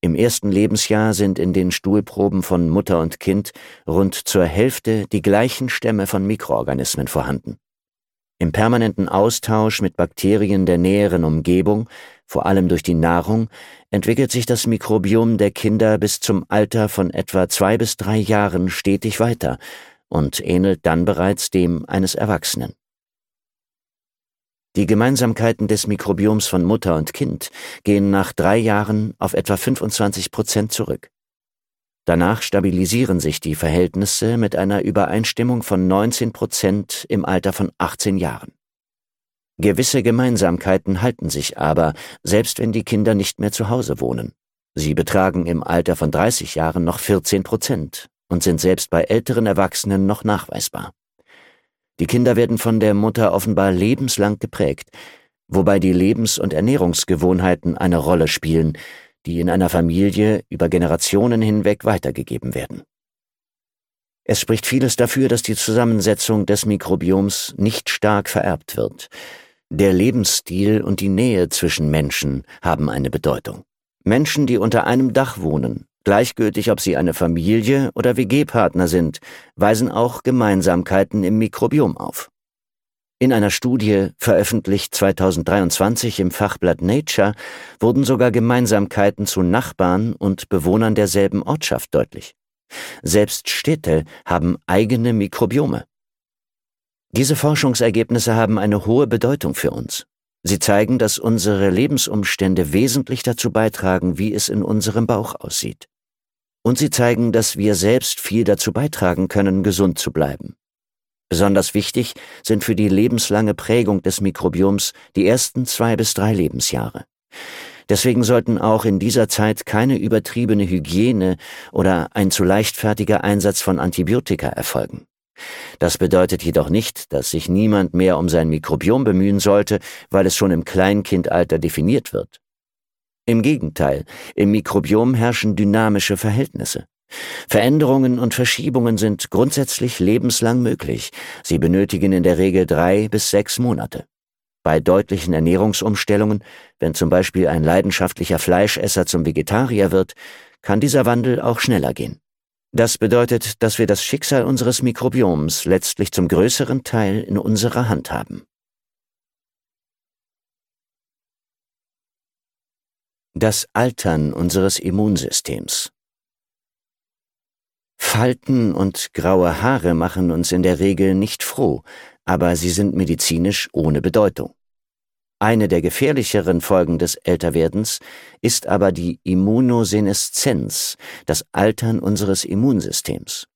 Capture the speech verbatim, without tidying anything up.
Im ersten Lebensjahr sind in den Stuhlproben von Mutter und Kind rund zur Hälfte die gleichen Stämme von Mikroorganismen vorhanden. Im permanenten Austausch mit Bakterien der näheren Umgebung, vor allem durch die Nahrung, entwickelt sich das Mikrobiom der Kinder bis zum Alter von etwa zwei bis drei Jahren stetig weiter und ähnelt dann bereits dem eines Erwachsenen. Die Gemeinsamkeiten des Mikrobioms von Mutter und Kind gehen nach drei Jahren auf etwa fünfundzwanzig Prozent zurück. Danach stabilisieren sich die Verhältnisse mit einer Übereinstimmung von neunzehn Prozent im Alter von achtzehn Jahren. Gewisse Gemeinsamkeiten halten sich aber, selbst wenn die Kinder nicht mehr zu Hause wohnen. Sie betragen im Alter von dreißig Jahren noch vierzehn Prozent und sind selbst bei älteren Erwachsenen noch nachweisbar. Die Kinder werden von der Mutter offenbar lebenslang geprägt, wobei die Lebens- und Ernährungsgewohnheiten eine Rolle spielen, die in einer Familie über Generationen hinweg weitergegeben werden. Es spricht vieles dafür, dass die Zusammensetzung des Mikrobioms nicht stark vererbt wird. Der Lebensstil und die Nähe zwischen Menschen haben eine Bedeutung. Menschen, die unter einem Dach wohnen, gleichgültig ob sie eine Familie oder W G-Partner sind, weisen auch Gemeinsamkeiten im Mikrobiom auf. In einer Studie, veröffentlicht zweitausenddreiundzwanzig im Fachblatt Nature, wurden sogar Gemeinsamkeiten zu Nachbarn und Bewohnern derselben Ortschaft deutlich. Selbst Städte haben eigene Mikrobiome. Diese Forschungsergebnisse haben eine hohe Bedeutung für uns. Sie zeigen, dass unsere Lebensumstände wesentlich dazu beitragen, wie es in unserem Bauch aussieht. Und sie zeigen, dass wir selbst viel dazu beitragen können, gesund zu bleiben. Besonders wichtig sind für die lebenslange Prägung des Mikrobioms die ersten zwei bis drei Lebensjahre. Deswegen sollten auch in dieser Zeit keine übertriebene Hygiene oder ein zu leichtfertiger Einsatz von Antibiotika erfolgen. Das bedeutet jedoch nicht, dass sich niemand mehr um sein Mikrobiom bemühen sollte, weil es schon im Kleinkindalter definiert wird. Im Gegenteil, im Mikrobiom herrschen dynamische Verhältnisse. Veränderungen und Verschiebungen sind grundsätzlich lebenslang möglich. Sie benötigen in der Regel drei bis sechs Monate. Bei deutlichen Ernährungsumstellungen, wenn zum Beispiel ein leidenschaftlicher Fleischesser zum Vegetarier wird, kann dieser Wandel auch schneller gehen. Das bedeutet, dass wir das Schicksal unseres Mikrobioms letztlich zum größeren Teil in unserer Hand haben. Das Altern unseres Immunsystems. Falten und graue Haare machen uns in der Regel nicht froh, aber sie sind medizinisch ohne Bedeutung. Eine der gefährlicheren Folgen des Älterwerdens ist aber die Immunoseneszenz, das Altern unseres Immunsystems.